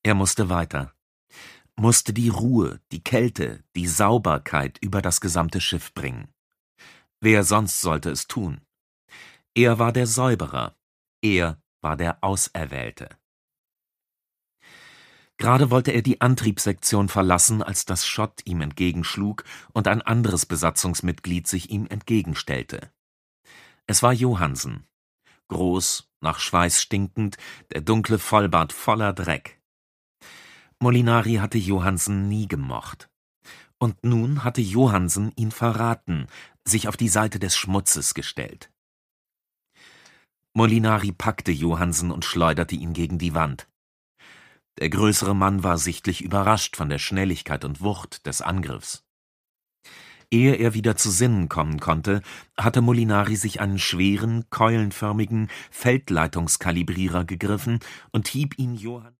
Er musste weiter, musste die Ruhe, die Kälte, die Sauberkeit über das gesamte Schiff bringen. Wer sonst sollte es tun? Er war der Säuberer, er war der Auserwählte. Gerade wollte er die Antriebssektion verlassen, als das Schott ihm entgegenschlug und ein anderes Besatzungsmitglied sich ihm entgegenstellte. Es war Johansen. Groß, nach Schweiß stinkend, der dunkle Vollbart voller Dreck. Molinari hatte Johansen nie gemocht. Und nun hatte Johansen ihn verraten, sich auf die Seite des Schmutzes gestellt. Molinari packte Johansen und schleuderte ihn gegen die Wand. Der größere Mann war sichtlich überrascht von der Schnelligkeit und Wucht des Angriffs. Ehe er wieder zu Sinnen kommen konnte, hatte Molinari sich einen schweren, keulenförmigen Feldleitungskalibrierer gegriffen und hieb ihn Johann